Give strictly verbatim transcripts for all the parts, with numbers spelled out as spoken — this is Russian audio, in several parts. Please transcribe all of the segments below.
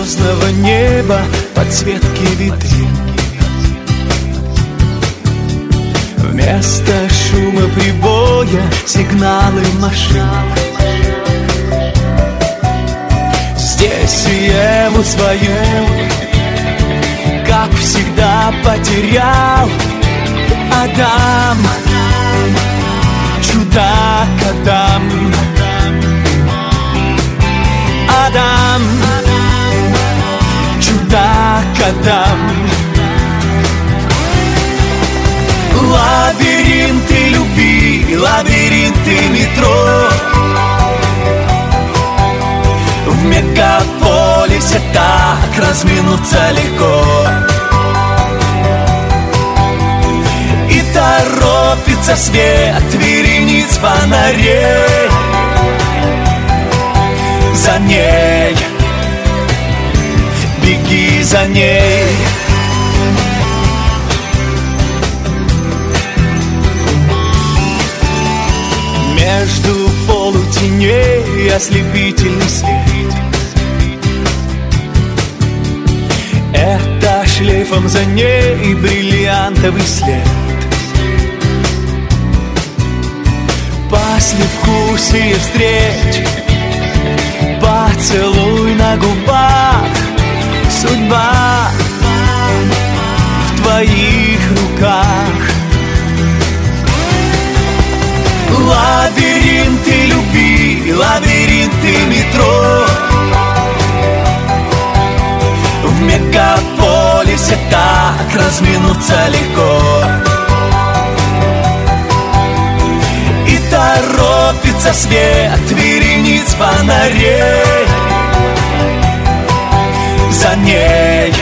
звездного неба подсветки витрин. Вместо шума прибоя сигналы машин. Здесь Еву свою, как всегда, потерял Адам, чудак Адам. Адам, чудак Адам. Лабиринты любви, лабиринты метро. В мегаполисе так разминуться легко. И торопится свет верениц фонарей. За ней, беги за ней. Между полутеней ослепительный свет. Это шлейфом за ней бриллиантовый след. Послевкусие встреч, поцелуй на губах. Судьба в твоих руках. Лабиринты любви, лабиринты метро. В мегаполисе так разминуться легко. И торопится свет верениц фонарей. За ней,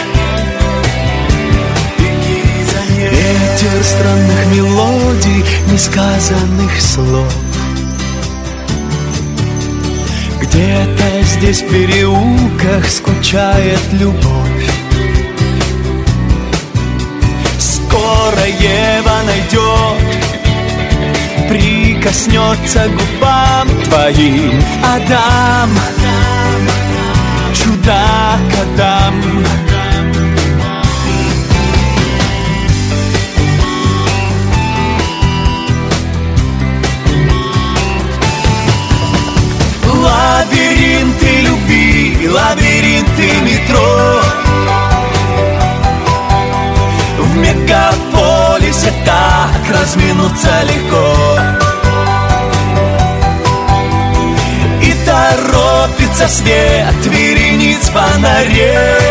ветер странных мелодий, несказанных слов. Где-то здесь в переулках скучает любовь. Скоро Ева найдет, прикоснется к губам твоим. Адам, чудак Адам. Лабиринты любви, лабиринты метро. В мегаполисе так разминуться легко. И торопится свет верениц фонарей.